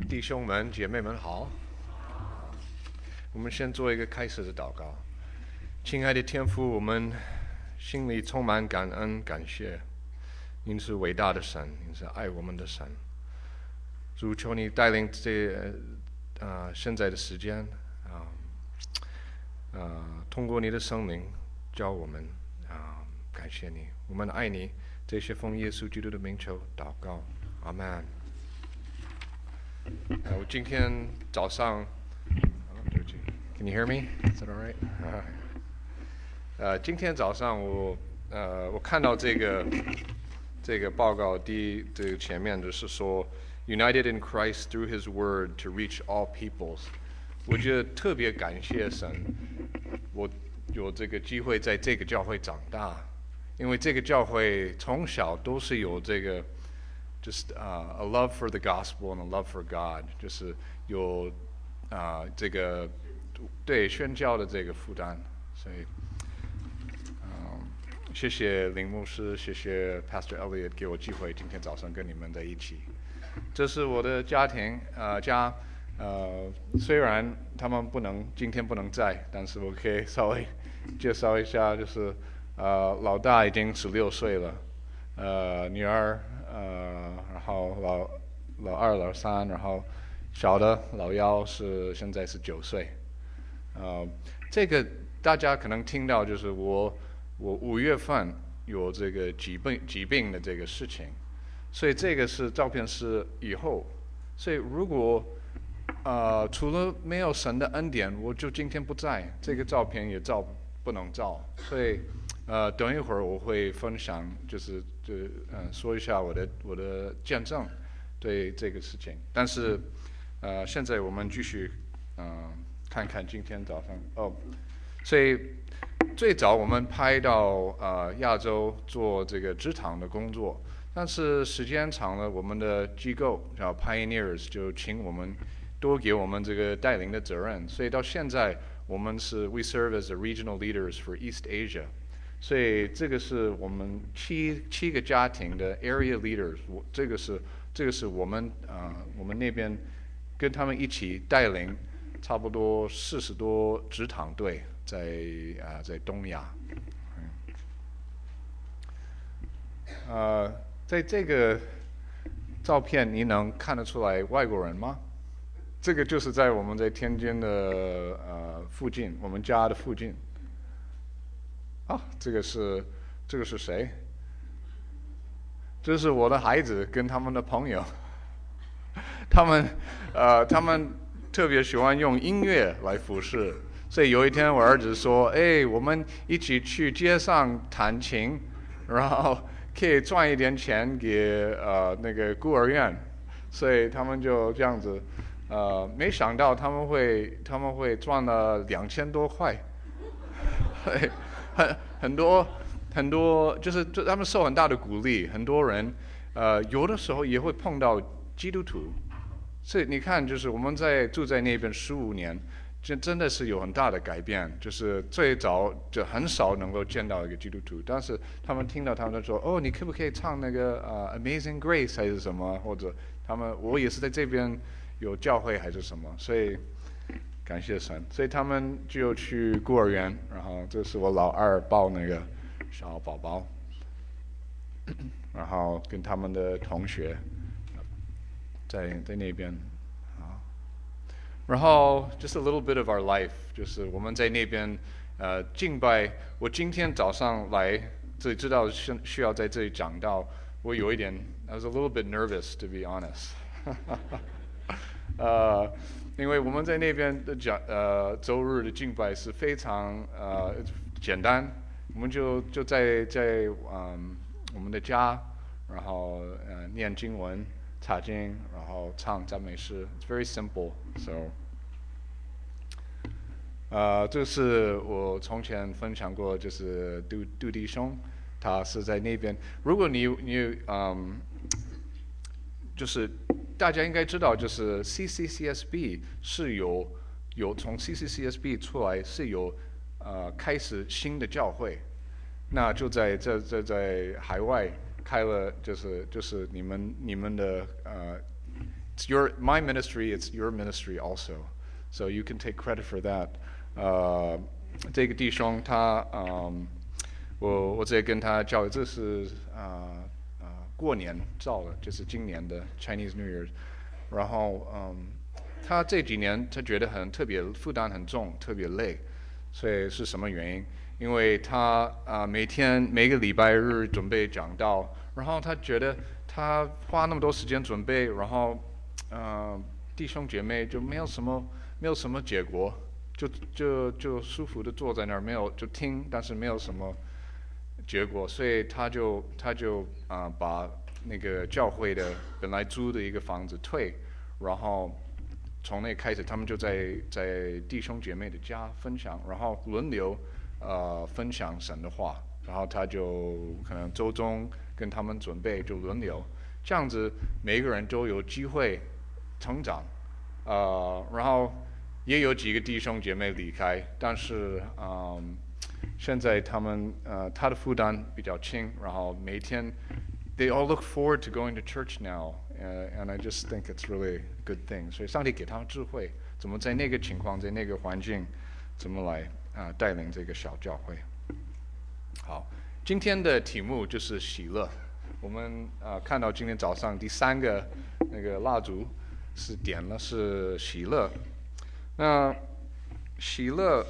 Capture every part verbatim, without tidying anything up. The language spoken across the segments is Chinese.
弟兄们、姐妹们好。我们先做一个开始的祷告。亲爱的天父，我们心里充满感恩、感谢。您是伟大的神，您是爱我们的神。主，求你带领这啊、呃、现在的时间啊啊、呃呃，通过你的圣灵教我们啊、呃，感谢你，我们爱你。这些奉耶稣基督的名求祷告，阿们。呃，我今天早上，哦，对不起 ，Can you hear me? Is that all right? 呃，今天早上我呃我看到这个这个报告，第一这个前面就是说 ，United in Christ through His Word to reach all peoples。我觉得特别感谢神，我有这个机会在这个教会长大，因为这个教会从小都是有这个。Just uh, a love for the gospel and a love for God， 就是有啊、uh, 这个对宣教的这个负担，所以，嗯，谢谢林牧师，谢谢 Pastor Elliot 给我机会今天早上跟你们在一起。这是我的家庭，呃家，呃虽然他们不能今天不能在，但是我可以稍微介绍一下，就是呃老大已经十六岁了，呃女儿。呃，然后老老二、老三，然后小的老幺是现在是九岁。呃，这个大家可能听到，就是我我五月份有这个疾病疾病的这个事情，所以这个是照片是以后，所以如果呃除了没有神的恩典，我就今天不在，这个照片也照不能照，所以。呃，等一会儿我会分享，就是就嗯、呃、说一下我的我的见证，对这个事情。但是，呃，现在我们继续嗯、呃、看看今天早上哦，所以最早我们拍到呃亚洲做这个职场的工作，但是时间长了，我们的机构叫 Pioneers 就请我们多给我们这个带领的责任，所以到现在我们是 We serve as the regional leaders for East Asia。所以这个是我们七七个家庭的 area leaders， 我这个是这个是我们啊、呃、我们那边跟他们一起带领差不多四十多职场队在啊、呃、在东亚。呃，在这个照片你能看得出来外国人吗？这个就是在我们在天津的呃附近，我们家的附近。啊，这个是，这个是谁？这是我的孩子跟他们的朋友，他们，呃，他们特别喜欢用音乐来服侍，所以有一天我儿子说：“哎，我们一起去街上弹琴，然后可以赚一点钱给呃那个孤儿院。”所以他们就这样子，呃，没想到他们会他们会赚了两千多块。很很多很多，就是他们受很大的鼓励，很多人，呃，有的时候也会碰到基督徒，所以你看，就是我们在住在那边十五年，这真的是有很大的改变。就是最早就很少能够见到一个基督徒，但是他们听到他们就说：“哦，你可不可以唱那个呃《Amazing Grace》还是什么？”或者他们我也是在这边有教会还是什么，所以。感谢神，所以他们就去孤儿园，然后这是我老二抱那个小宝宝，然后跟他们的同学在在那边啊，然后 just a little bit of our life， 就是我们在那边呃敬拜。我今天早上来这里知道需需要在这里讲到，我有一点 I was a little bit nervous to be honest 呃。因为我们在那边的讲呃周日的敬拜是非常呃简单，我们就就在在嗯我们的家，然后呃念经文、查经，然后唱赞美诗 ，It's very simple. So， 呃，这是我从前分享过，就是杜杜弟兄，他是在那边。如果你你嗯，就是。大家应该知道，就是 C C C S B 是有有从 C C C S B 出来是有呃开始新的教会，那就在这这在海外开了，就是就是你们你们的呃 it's your my ministry, it's your ministry also, so you can take credit for that. 呃，这个弟兄他嗯，我我直接跟他教育，这是啊啊、呃、过年照的，就是今年的 Chinese New Year， 然后嗯，他这几年他觉得很特别，负担很重，特别累，所以是什么原因？因为他啊、呃、每天每个礼拜日准备讲道，然后他觉得他花那么多时间准备，然后呃弟兄姐妹就没有什么没有什么结果。就就就舒服的坐在那儿，没有就听，但是没有什么结果，所以他就他就啊、呃、把那个教会的本来租的一个房子退，然后从那开始，他们就在在弟兄姐妹的家分享，然后轮流呃分享神的话，然后他就可能周中跟他们准备就轮流，这样子每个人都有机会成长，呃，然后。也有几个弟兄姐妹离开，但是嗯，现在他们呃他的负担比较轻，然后每天 they all look forward to going to church now, uh, and I just think it's really a good thing. 所以上帝给他们智慧，怎么在那个情况，在那个环境，怎么来啊、呃、带领这个小教会。好，今天的题目就是喜乐。我们啊、呃、看到今天早上第三个那个蜡烛是点了是喜乐。那喜乐，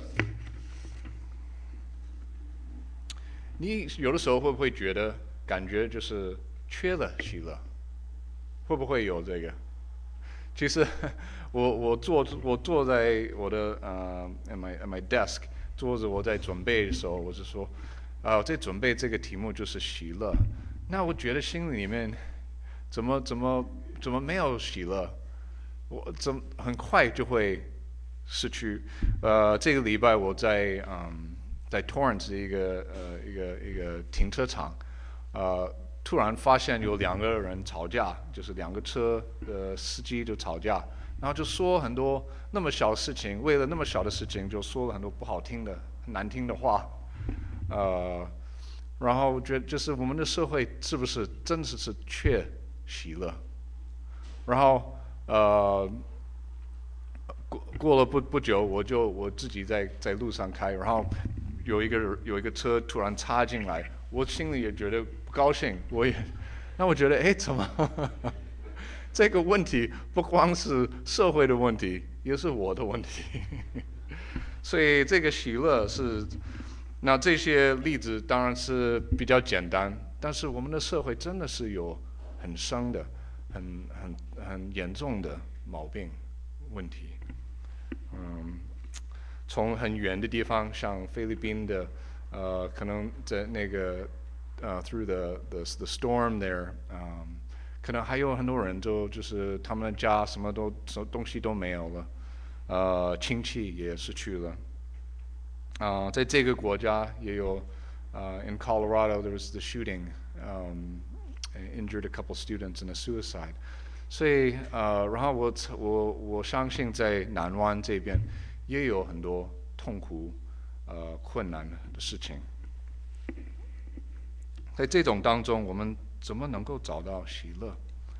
你有的时候会不会觉得感觉就是缺了喜乐？会不会有这个？其实我我坐我坐在我的呃 at my at my desk 坐着，我在准备的时候，我是说，啊、呃，在准备这个题目就是喜乐。那我觉得心里面怎么怎么怎么没有喜乐？我怎么很快就会。市区，呃，这个礼拜我在嗯，在 Torrance 一个呃一个一个停车场，呃，突然发现有两个人吵架，就是两个车的司机就吵架，然后就说很多那么小的事情，为了那么小的事情就说了很多不好听的、难听的话，呃，然后我觉得就是我们的社会是不是真的是缺喜乐？然后呃。过过了不不久，我就我自己在在路上开，然后有一个有一个车突然插进来，我心里也觉得不高兴，我也，那我觉得哎怎么这个问题不光是社会的问题，也是我的问题，所以这个喜乐是，那这些例子当然是比较简单，但是我们的社会真的是有很深的、很很很严重的毛病问题。嗯，从很远的地方，像菲律宾的，呃，可能在那个呃 through the the the storm there， 嗯，可能还有很多人就就是他们的家什么都什么东西都没有了，呃，亲戚也失去了，啊、呃，在这个国家也有，呃 in Colorado there was the shooting, um, injured a couple students in a suicide. 所以呃，然后我我我相信在南湾这边也有很多痛苦、呃困难的事情。在这种当中，我们怎么能够找到喜乐？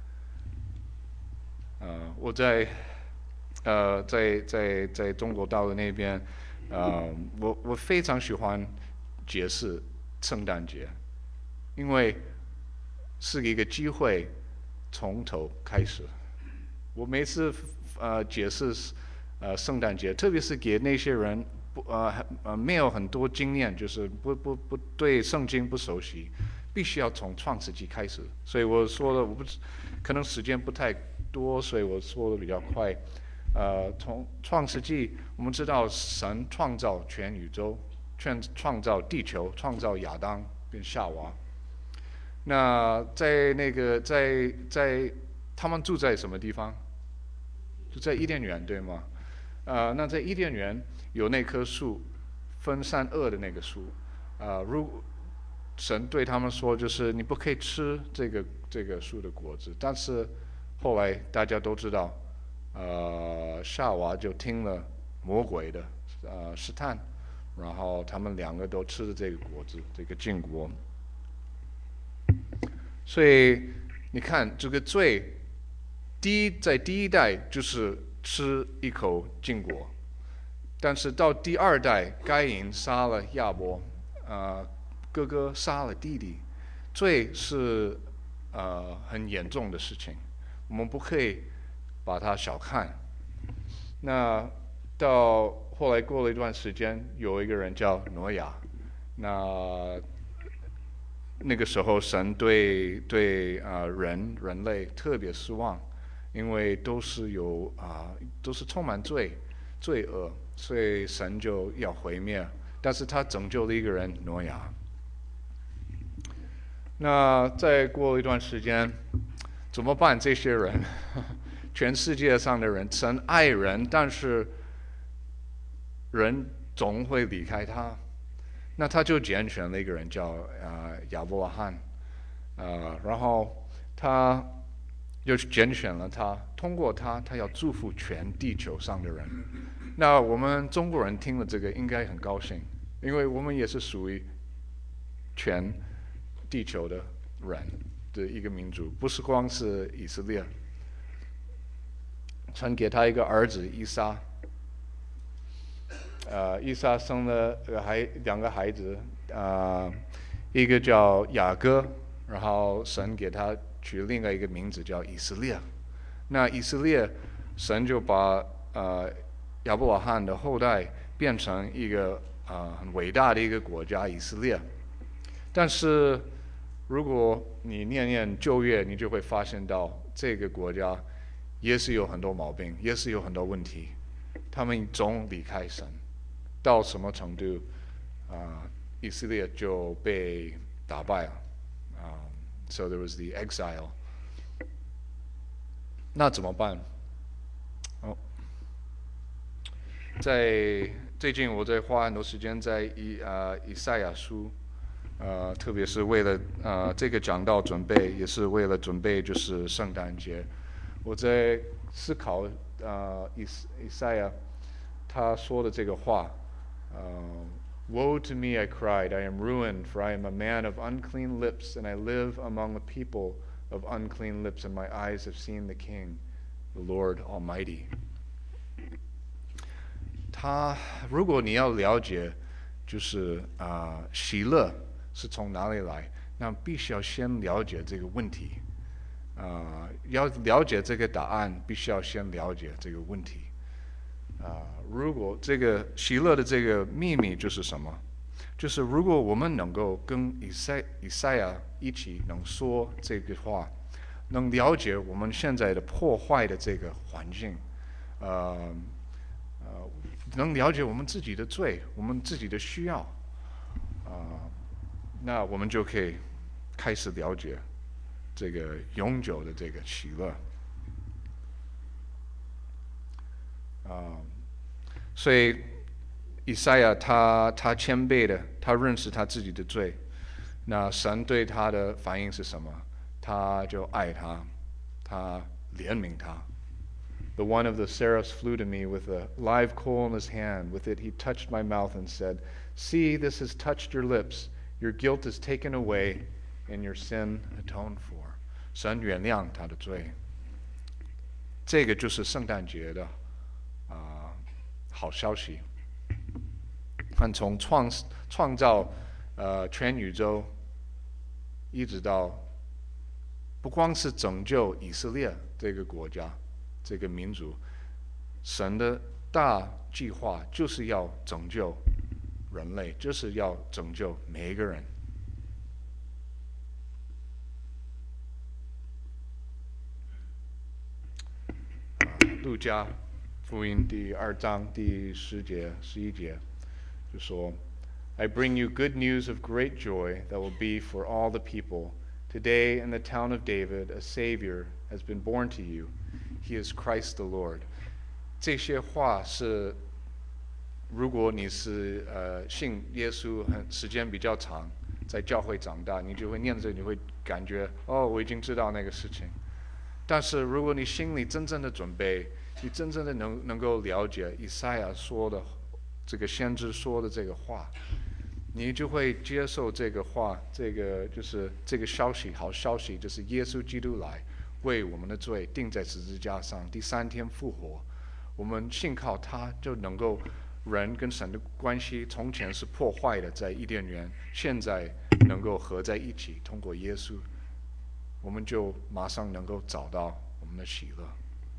呃，我在呃在在在中国大陆那边，呃，我我非常喜欢解释圣诞节，因为是一个机会。从头开始，我每次呃解释呃圣诞节，特别是给那些人不呃呃没有很多经验，就是不不不对圣经不熟悉，必须要从创世纪开始。所以我说的我不可能时间不太多，所以我说的比较快。呃，从创世纪我们知道神创造全宇宙，创创造地球，创造亚当跟夏娃。那在那个在在他们住在什么地方？就在伊甸园，对吗？呃，那在伊甸园有那棵树，分善恶的那个树，啊、呃，如神对他们说，就是你不可以吃这个这个树的果子。但是后来大家都知道，呃，夏娃就听了魔鬼的呃试探，然后他们两个都吃了这个果子，这个禁果。所以你看，这个罪第一在第一代就是吃一口禁果，但是到第二代，该隐杀了亚伯，呃，哥哥杀了弟弟，罪是呃很严重的事情，我们不可以把它小看。那到后来过了一段时间，有一个人叫挪亚，那那个时候神对对啊、呃、人人类特别失望，因为都是有啊、呃、都是充满罪罪恶，所以神就要毁灭。但是他拯救了一个人挪亚。那再过了一段时间，怎么办？这些人，全世界上的人，神爱人，但是人总会离开他。那他就拣选了一个人叫啊、呃、亚伯拉罕，呃，然后他又拣选了他，通过他，他要祝福全地球上的人。那我们中国人听了这个应该很高兴，因为我们也是属于全地球的人的一个民族，不是光是以色列。神给他一个儿子以撒，呃，以撒生了孩两个孩子，呃，一个叫雅各，然后神给他取另外一个名字叫以色列。那以色列，神就把呃亚伯拉罕的后代变成一个呃很伟大的一个国家以色列。但是如果你念念旧约，你就会发现到这个国家也是有很多毛病，也是有很多问题，他们总离开神。到什么程度啊、呃？以色列就被打败了啊、um, so there was the exile。那怎么办？哦，在最近我在花很多时间在以啊、呃、以赛亚书，呃，特别是为了呃这个讲道准备，也是为了准备就是圣诞节，我在思考啊、呃、以以赛亚他说的这个话。Uh, Woe to me, I cried, I am ruined, for I am a man of unclean lips, and I live among a people of unclean lips, and my eyes have seen the King, the Lord Almighty. 他，如果你要了解，就是啊、呃，喜乐是从哪里来，那必须要先了解这个问题。啊、呃，要了解这个答案，必须要先了解这个问题。啊、呃，如果这个喜乐的这个秘密就是什么？就是如果我们能够跟以赛以赛亚一起能说这个话，能了解我们现在的破坏的这个环境，呃呃，能了解我们自己的罪，我们自己的需要，啊、呃，那我们就可以开始了解这个永久的这个喜乐。啊、uh, 所以以赛亚他他谦卑的，他认识他自己的罪。那神对他的反应是什么？他就爱他，他怜悯他。The one of the seraphs flew to me with a live coal in his hand. With it he touched my mouth and said, See, this has touched your lips. Your guilt is taken away, and your sin atoned for. 神原谅他的罪。这个就是圣诞节的。啊、呃，好消息！看从创创造呃全宇宙，一直到不光是拯救以色列这个国家、这个民族，神的大计划就是要拯救人类，就是要拯救每一个人。啊，路加福音第二章第十节、十一节，就说 I bring you good news of great joy that will be for all the people. Today in the town of David, a Savior has been born to you. He is Christ the Lord. 这些话是，如果你是呃信耶稣很时间比较长，在教会长大，你就会念着，你会感觉哦，我已经知道那个事情。但是如果你心里真正的准备，你真正的能能够了解以赛亚说的这个先知说的这个话，你就会接受这个话，这个就是这个消息，好消息就是耶稣基督来为我们的罪钉在十字架上，第三天复活。我们信靠他，就能够人跟神的关系从前是破坏的，在伊甸园，现在能够合在一起，通过耶稣，我们就马上能够找到我们的喜乐。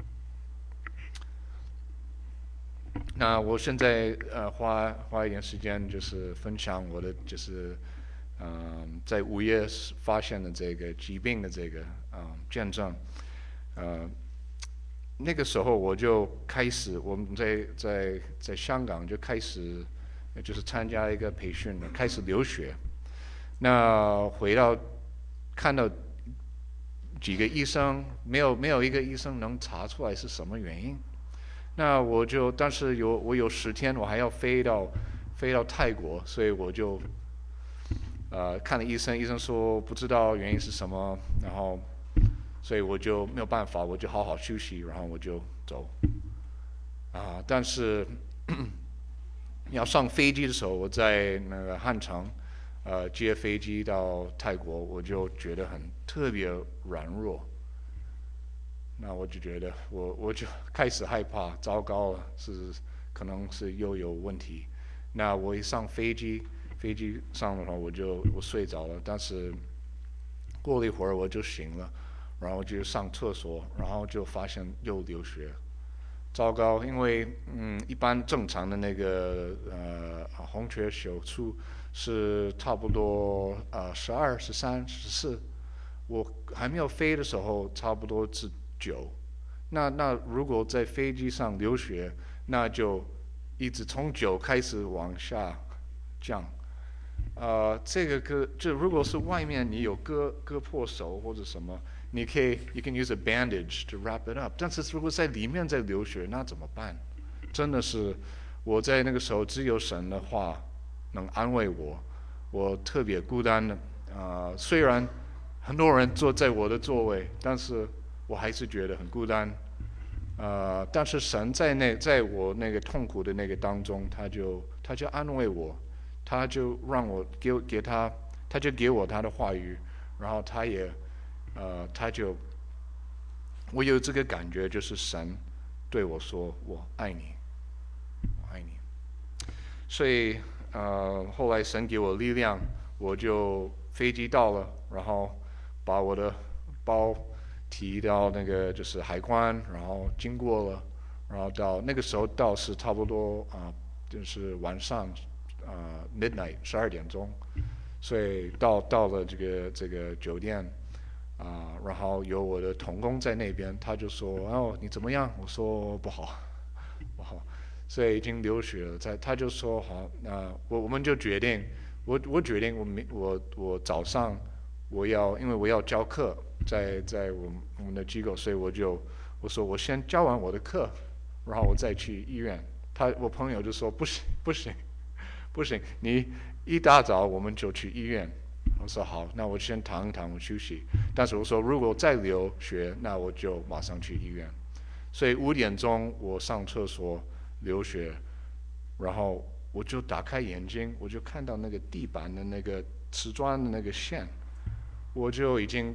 那我现在呃花花一点时间，就是分享我的就是嗯、呃、在五月发现的这个疾病的这个嗯、呃、见证。呃那个时候我就开始，我们在在在香港就开始就是参加一个培训，开始留学。那回到看到几个医生，没有没有一个医生能查出来是什么原因。那我就，但是有我有十天，我还要飞到飞到泰国，所以我就呃看了医生，医生说不知道原因是什么，然后所以我就没有办法，我就好好休息，然后我就走。啊，但是要上飞机的时候，我在那个汉城，呃，接飞机到泰国，我就觉得很特别软弱。那我就觉得我我就开始害怕，糟糕了，是可能是又有问题。那我一上飞机，飞机上的话我就我睡着了，但是过了一会儿我就醒了，然后就上厕所，然后就发现又流血。糟糕，因为嗯，一般正常的那个呃红血球数是差不多呃十二、十三、十四，我还没有飞的时候差不多是九。那那如果在飞机上流血，那就一直从九开始往下降。呃，这个割，就如果是外面你有割割破手或者什么，你可以 you can use a bandage to wrap it up。但是如果在里面在流血，那怎么办？真的是我在那个时候只有神的话能安慰我，我特别孤单的。啊、呃，虽然很多人坐在我的座位，但是我还是觉得很孤单。呃，但是神在那在我那个痛苦的那个当中，他就他就安慰我。他就让我给给他，他就给我他的话语，然后他也，呃，他就，我有这个感觉，就是神对我说：“我爱你，我爱你。”所以，呃，后来神给我力量，我就飞机到了，然后把我的包提到那个就是海关，然后经过了，然后到那个时候到是差不多啊、呃，就是晚上。呃、uh, ，midnight 十二点钟，所以到到了这个这个酒店，啊、呃，然后有我的同工在那边，他就说：“哦，你怎么样？”我说：“不好，不好。”所以已经流血了。在他就说：“好，那、呃、我我们就决定，我我决定我明我我早上我要，因为我要教课，在在我们我们的机构，所以我就我说我先教完我的课，然后我再去医院。”他我朋友就说：“不行，不行。”不行，你一大早我们就去医院。我说好，那我先躺一躺，我休息。但是我说如果再流血，那我就马上去医院。所以五点钟我上厕所流血，然后我就打开眼睛，我就看到那个地板的那个瓷砖的那个线，我就已经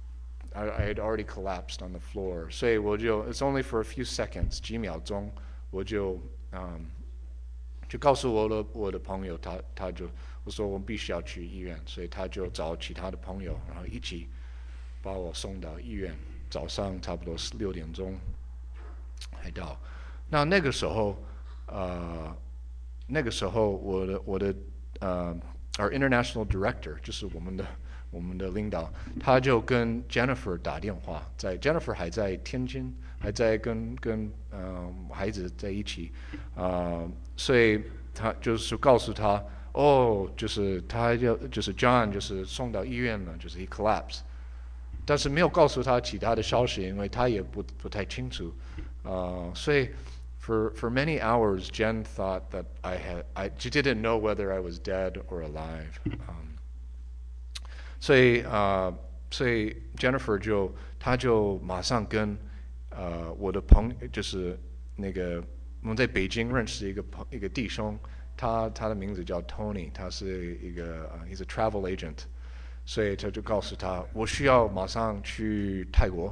I, I had already collapsed on the floor。所以我就 It's only for a few seconds 几秒钟，我就嗯。就告诉我的我的朋友，他他就我说我们必须要去医院，所以他就找其他的朋友，然后一起把我送到医院。早上差不多是六点钟还到。那那个时候，呃，那个时候我的我的呃，our international director 就是我们的我们的领导，他就跟 Jennifer 打电话，在 Jennifer 还在天津。还在跟跟呃孩子在一起，啊、呃，所以他就是告诉他，哦，就是他要就是 John 就是送到医院了，就是 he collapse， 但是没有告诉他其他的消息，因为他也不不太清楚，呃，所以 for for many hours Jen thought that I had I she didn't know whether I was dead or alive， um, 所以啊、呃，所以 Jennifer 就他就马上跟。呃，我的朋就是那个我们在北京认识一个朋一个弟兄，他他的名字叫 Tony， 他是一个呃 he's a travel agent， 所以他就告诉他我需要马上去泰国，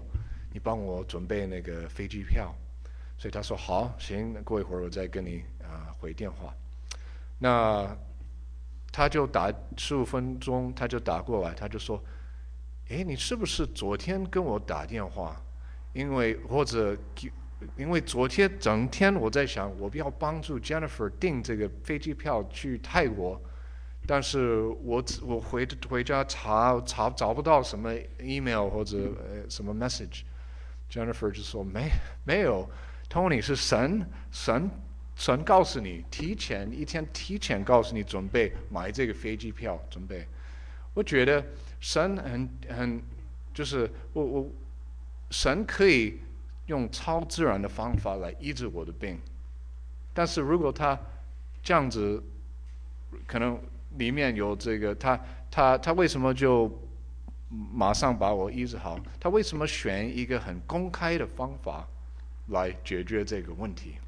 你帮我准备那个飞机票。所以他说好，行，过一会儿我再跟你啊、呃、回电话。那他就打十五分钟，他就打过来，他就说，哎，你是不是昨天跟我打电话？因为或者因为昨天整天我在想，我要帮助 Jennifer 订这个飞机票去泰国，但是我我回回家查查找不到什么 email 或者呃什么 message。Jennifer 就说没没有 ，Tony 是神神神告诉你，提前一天提前告诉你准备买这个飞机票准备。我觉得神很很就是我我神可以用超自然的方法来医治我的病，但是如果他这样子，可能里面有这个他他他为什么就马上把我医治好？他为什么选一个很公开的方法来解决这个问题？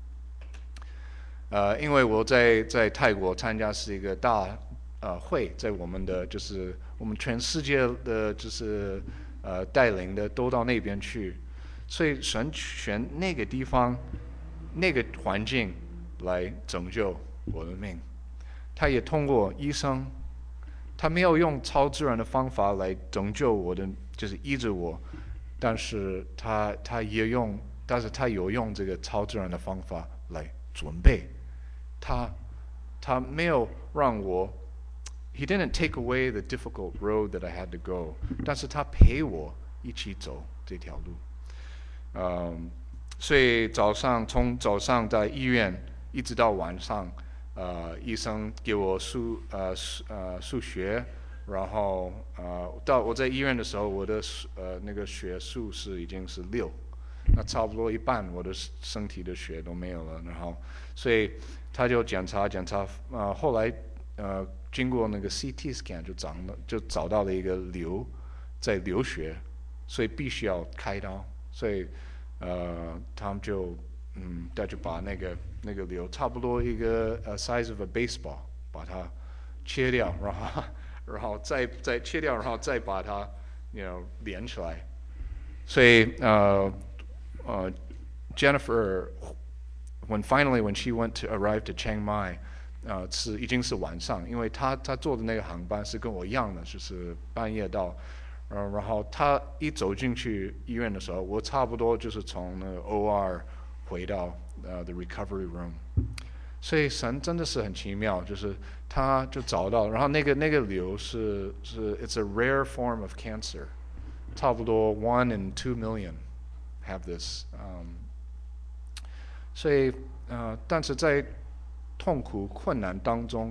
呃，因为我在在泰国参加是一个大呃会，在我们的就是我们全世界的就是呃带领的都到那边去，所以神选那个地方那个环境来拯救我的命。他也通过医生，他没有用超自然的方法来拯救我的，就是医治我，但是他他也用，但是他有用这个超自然的方法来准备。他他没有让我 ，He didn't take away the difficult road that I had to go， 但是他陪我一起走这条路。嗯，所以早上从早上在医院一直到晚上，呃，医生给我数呃数呃数学，然后呃到我在医院的时候，我的呃那个血数是已经是六，那差不多一半我的身体的血都没有了，然后所以他就检查检查，呃后来呃经过那个 C T scan 就找了就找到了一个瘤在流血，所以必须要开刀，所以呃他们就嗯他就把那个那个瘤差不多一个呃 size of a baseball 把它切掉，然后然后再再切掉，然后再把它 you know 连起来，所以呃呃 Jennifer when finally when she went to arrive to Chiang Mai， 呃是已经是晚上，因为她她坐的那个航班是跟我一样的，就是半夜到，呃然后她一走进去医院的时候，我差不多就是从那个 O R 回到呃 the recovery room， 所以神真的是很奇妙，就是他就找到，然后那个那个瘤是是 it's a rare form of cancer， 差不多 one in two million have this， um, 所以呃，但是在痛苦困难当中，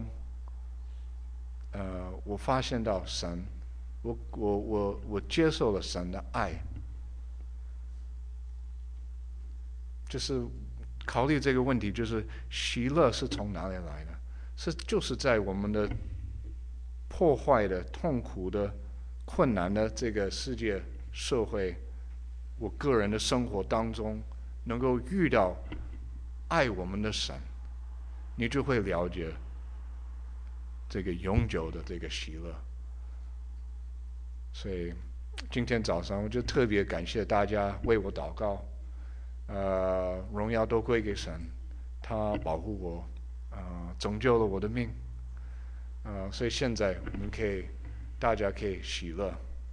呃，我发现到神，我我我我接受了神的爱，就是考虑这个问题，就是喜乐是从哪里来的？是就是在我们的破坏的、痛苦的、困难的这个世界社会，我个人的生活当中，能够遇到爱我们的神，你就会了解这个永久的这个喜乐。所以今天早上我就特别感谢大家为我祷告，呃，荣耀都归给神，他保护我，呃，拯救了我的命，呃，所以现在我们可以，大家可以喜乐。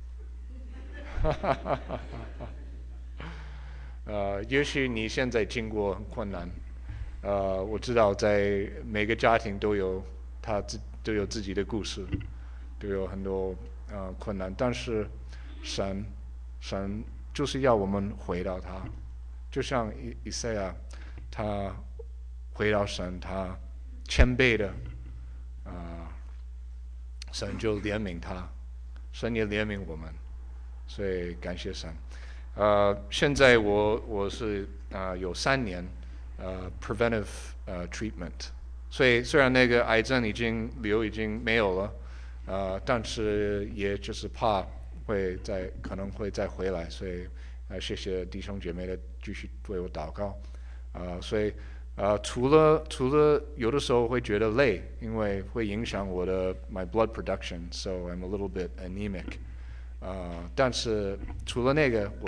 呃，也许你现在经过很困难，呃，我知道在每个家庭都有他自都有自己的故事，都有很多呃困难，但是神神就是要我们回到他，就像以以赛亚他回到神，他谦卑的啊、呃，神就怜悯他，神也怜悯我们，所以感谢神。呃，现在我我是啊、呃、有三年呃 preventive 呃 treatment， 所以虽然那个癌症已经瘤已经没有了，呃，但是也就是怕会再可能会再回来，所以呃谢谢弟兄姐妹的继续为我祷告，呃，所以呃除了除了有的时候会觉得累，因为会影响我的 my blood production，so I'm a little bit anemic。呃，但是除了那个，我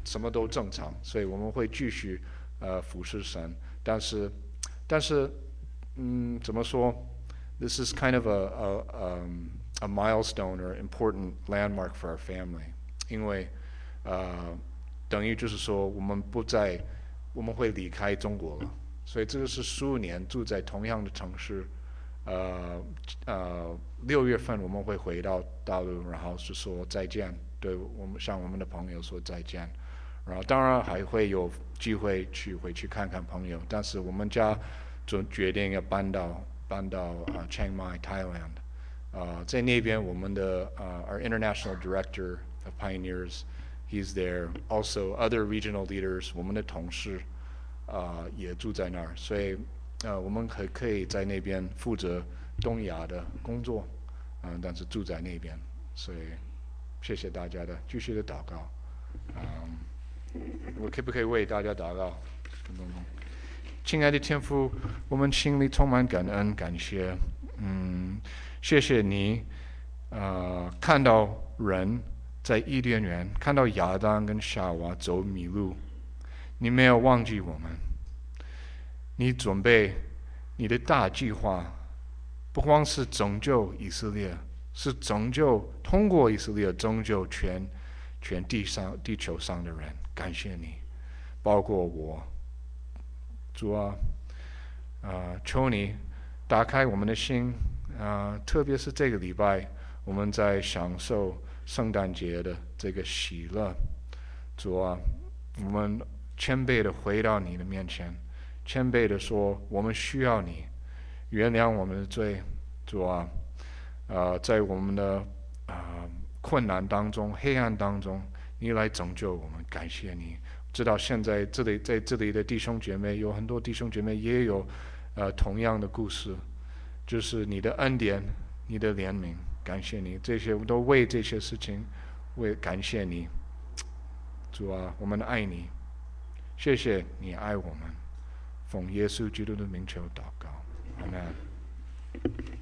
什么都正常，所以我们会继续呃服侍神。但是，但是，嗯，怎么说？This is kind of a a um, a milestone or important landmark for our family， 因为呃等于就是说我们不再我们会离开中国了，所以这个是十五年住在同样的城市。呃呃，六月份我们会回到大陆，然后是说再见，对我们向我们的朋友说再见，然后当然还会有机会去回去看看朋友，但是我们家就决定要搬到搬到啊、uh, Chiang Mai Thailand， 呃，在那边我们的呃、uh, our international director of Pioneers he's there also other regional leaders 我们的同事啊、呃、也住在那儿，所以。呃，我们可可以在那边负责东亚的工作，嗯、呃，但是住在那边，所以谢谢大家的继续的祷告，嗯，我可不可以为大家祷告？亲爱的天父，我们心里充满感恩感谢，嗯，谢谢你，呃，看到人在伊甸园，看到亚当跟夏娃走迷路，你没有忘记我们。你准备你的大计划，不光是拯救以色列，是拯救通过以色列拯救全全地上地球上的人。感谢你，包括我，主啊，呃，求你打开我们的心，啊、呃，特别是这个礼拜，我们在享受圣诞节的这个喜乐，主啊，我们谦卑的回到你的面前。谦卑的说，我们需要你原谅我们的罪，主啊，呃，在我们的呃困难当中、黑暗当中，你来拯救我们，感谢你。知道现在这里在这里的弟兄姐妹有很多弟兄姐妹也有呃同样的故事，就是你的恩典、你的怜悯，感谢你，这些都为这些事情为感谢你，主啊，我们爱你，谢谢你爱我们。奉耶稣基督的名求祷告，阿门。